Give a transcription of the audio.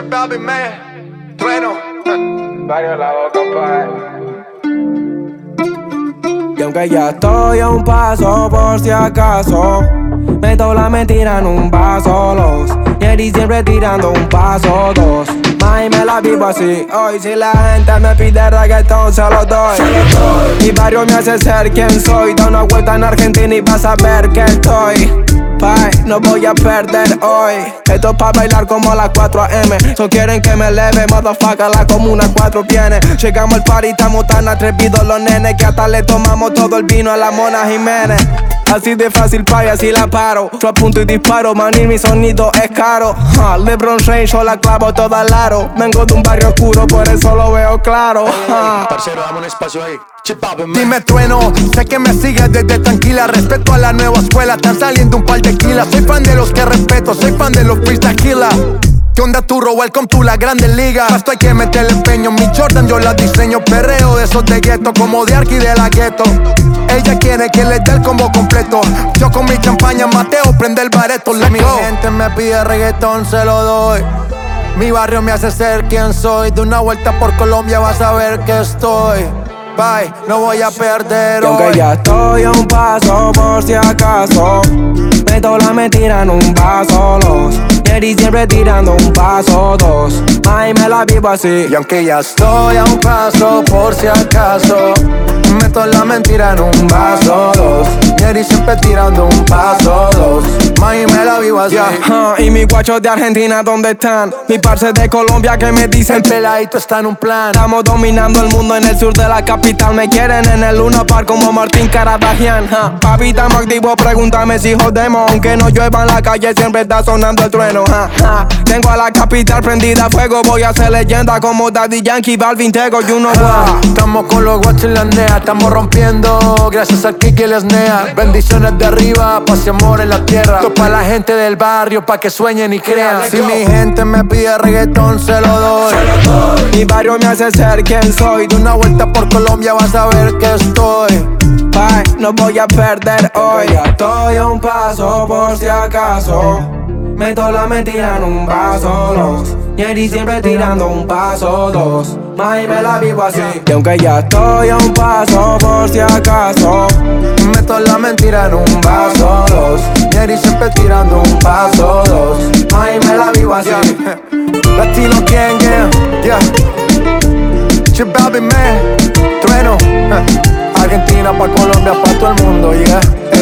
Baby me trueno. Varios la boca, Y aunque ya estoy a un paso por si acaso, meto la mentira en un vaso, los Jerry siempre tirando un paso, dos. May me la vivo así, hoy si la gente me pide reggaetón se lo doy. Mi barrio me hace ser quien soy, da una vuelta en Argentina y vas a ver que estoy. Bye, no voy a perder hoy. Esto es pa' bailar como a las 4 AM. So quieren que me eleve, motherfucker, la comuna 4 viene. Llegamos al party, estamos tan atrevidos los nenes que hasta le tomamos todo el vino a la Mona Jiménez. Así de fácil pa' y así la paro. Yo apunto y disparo, manir mi sonido es caro. LeBron James, yo la clavo toda al aro. Vengo de un barrio oscuro, por eso lo veo claro. Parcero, dame un espacio ahí. Dime trueno, sé que me sigues desde tranquila. Respeto a la nueva escuela, están saliendo un par de kilas. Soy fan de los que respeto, soy fan de los freestyle killers. ¿Qué onda turro? Welcome to la grande liga. Esto hay que meterle empeño, mi Jordan yo la diseño. Perreo de esos de gueto, como de Arky de la gueto. Ella quiere que le dé el combo completo. Yo con mi champaña Mateo prende el bareto. Si mi gente me pide reggaetón se lo doy. Mi barrio me hace ser quien soy. De una vuelta por Colombia vas a ver que estoy. Bye, no voy a perder hoy. Y aunque ya estoy a un paso por si acaso, meto la mentira en un vaso, los Jerry siempre tirando un paso, dos. Ay, me la vivo así. Y aunque ya estoy a un paso por si acaso, meto la mentira en un vaso, dos. Jerry siempre tirando un paso, dos. May me la vivo así. Y mis guachos de Argentina, ¿dónde están? Mis parce de Colombia que me dicen el peladito está en un plan. Estamos dominando el mundo en el sur de la capital. Me quieren en el Luna Park como Martín Caradagian. Papi, estamos activos, pregúntame si jodemos. Aunque no llueva en la calle, siempre está sonando el trueno. Tengo a la capital prendida a fuego. Voy a ser leyenda como Daddy Yankee, Balvin, Tego, you know what. Estamos con los guachos y la nea, estamos rompiendo. Gracias al Kiki y les nea. Bendiciones de arriba, paz y amor en la tierra. Esto pa' la gente del barrio, pa' que sueñen y crean. Si mi gente me pide reggaetón, se lo doy. Mi barrio me hace ser quien soy. De una vuelta por Colombia vas a ver que estoy. Bye, no voy a perder hoy. Ya estoy a un paso por si acaso. Meto la mentira en un vaso, los Jerry siempre tirando un paso, dos. May me la vivo así. Y aunque ya estoy a un paso por si acaso, meto la mentira en un vaso, dos. Jerry siempre tirando un paso, dos. May me la vivo así. Latino gang, yeah. Baby me trueno. Argentina pa' Colombia, pa' todo el mundo, yeah.